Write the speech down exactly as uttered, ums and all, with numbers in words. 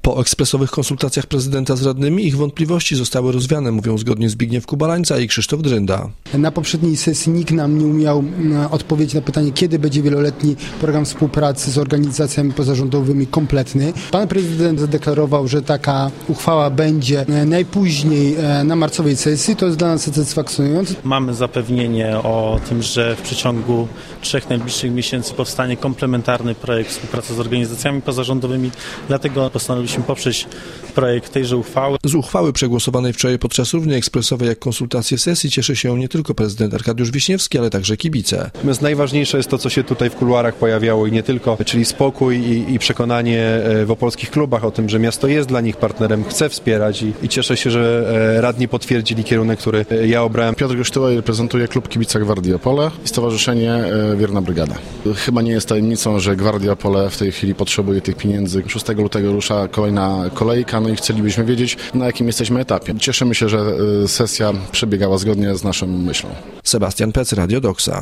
Po ekspresowych konsultacjach prezydenta z radnymi ich wątpliwości zostały rozwiane, mówią zgodnie Zbigniew Kubalańca i Krzysztof Drynda. Na poprzedniej sesji nikt nam nie umiał odpowiedzieć na pytanie, kiedy będzie wieloletni program współpracy z organizacjami pozarządowymi kompletny. Pan prezydent zadeklarował, że taka uchwała będzie najpóźniej na marcowej sesji. To jest dla nas satysfakcjonujące. Mamy zapewnienie o tym, że w przeciągu trzech najbliższych miesięcy powstanie komplementarny projekt współpracy z organizacjami pozarządowymi. Dlatego postanowiliśmy poprzeć projekt tejże uchwały. Z uchwały przegłosowanej wczoraj podczas równie ekspresowej jak konsultacje sesji cieszy się nie tylko prezydent Arkadiusz Wiśniewski, ale także kibice. Natomiast najważniejsze jest to, co się tutaj w kuluarach pojawiało i nie tylko, czyli spokój i, i przekonanie w opolskich klubach o tym, że miasto jest dla nich partnerem, chce wspierać i, i cieszę się, że radni potwierdzili kierunek, który ja obrałem. Piotr Gosztyła reprezentuje klub kibica Gwardii Opole i Stowarzyszenie Wierna Brygada. Chyba nie jest tajemnicą, że Gwardia Opole w tej chwili potrzebuje tych pieniędzy. szóstego lutego rusza kolejna kolejka, no i chcielibyśmy wiedzieć, na jakim jesteśmy etapie. Cieszymy się, że sesja przebiegała zgodnie z naszą myślą. Sebastian Pec, Radio Doksa.